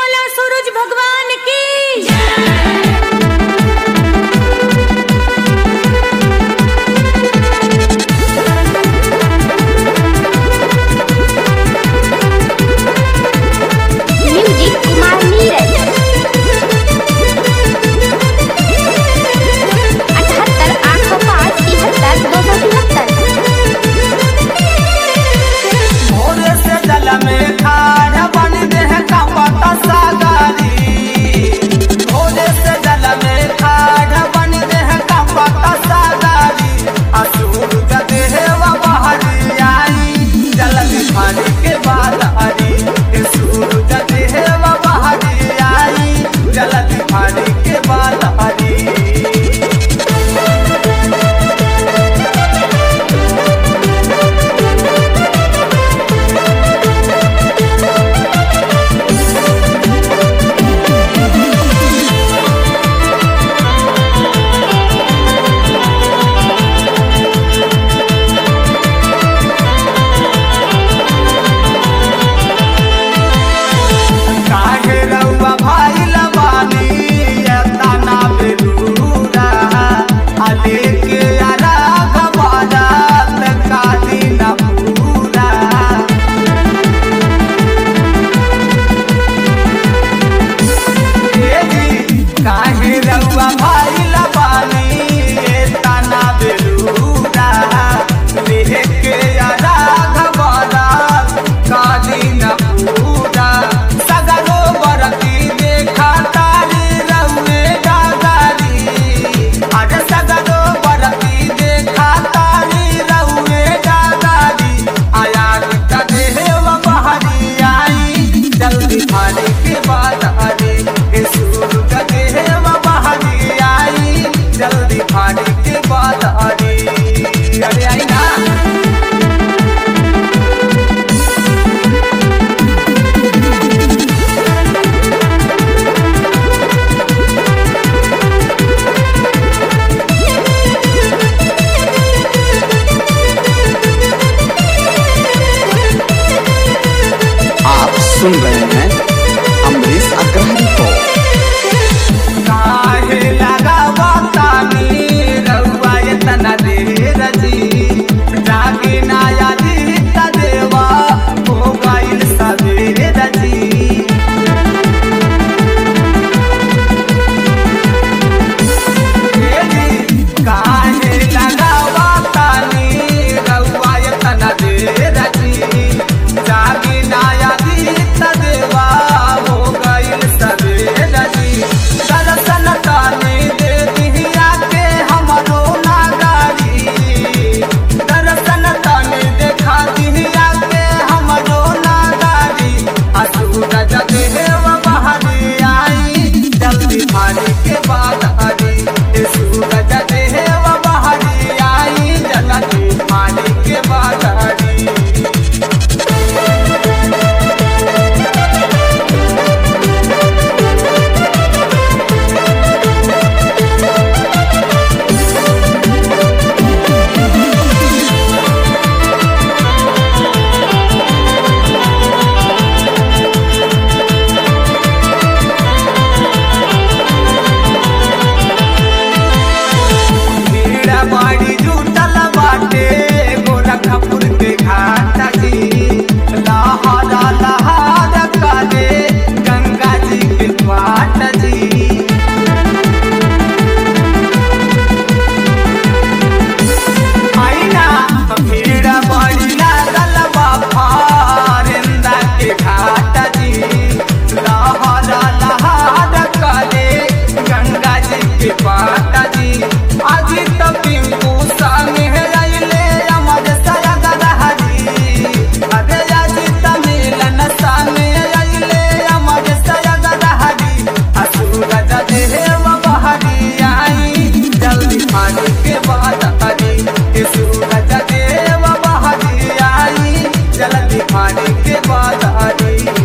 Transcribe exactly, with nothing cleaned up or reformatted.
बोला सूरज भगवान की। म्यूजिक कुमार नीरज अठहत्तर आठ सौ पाँच तिहत्तर दो सौ तिहत्तर। भोरे से जल में खाड़ बन देह का पता सागारी। भोरे से जल में खाड़ बन देह का पता सागारी। असुर देह व बहरी आई जल बिहारी के बाद हरी। सूरज देह व बहरी आई जल बिहारी के बाद हरी। काहे रउआ भाई लबानी ये ताना बेलूरा। आले के आरा गवारा काली न पूरा। ए जी काहे रउआ भाई लबानी ये ताना बेलूरा। ले के आरा गवारा काली न पूरा। सगरो बरती देखा तारी रउए डागारी। अरे सगरो बरती देखा तारी रउए डागारी। आया का देह व बहरी आई जल्दी भारी के बाद हरी। सूरज देह व बहरी आई जल्दी भारी के बाद हरी। अरे आई ना आप सुन रहे हैं अमरीश अग्रवाल को। काहे लगावा तानी रउआ एतना देर जी। जागे ना यादी त देवा हो गइल सबेर जी। ए जी काहे लगावा तानी रउआ एतना देर जी। जागे ना यादी त देवा हो गइल सबेर जी। दर्शन ताने दे दिहिया के हमरो नागारी। दर्शन ताने देखा दिहिया के हमरो नागारी। सूरज देह बहरी आई जल्दी भारी के बाद हरी। सूरज देह बहरी आई जल्दी भारी के बाद हरी। भीड़ बाड़ी जुटल बाटे गोरखपुर के घाट जी। लहरा लहरा काले गंगा जी के पाट जी। आईना भीड़ बाड़ी लागल बा फारेंदा के घाट जी। लहरा लहरा काले गंगा जी के पाट जी। आजी तो पिंकू सामे आइले अमर सयगर हरी। अरे आजी तो मिलन सामे आइले अमर सयगर हरी। सूरज देह व बहरी आई जल्दी भारी के बाद हरी। सूरज देह व बहरी आई जल्दी भारी के बाद हरी।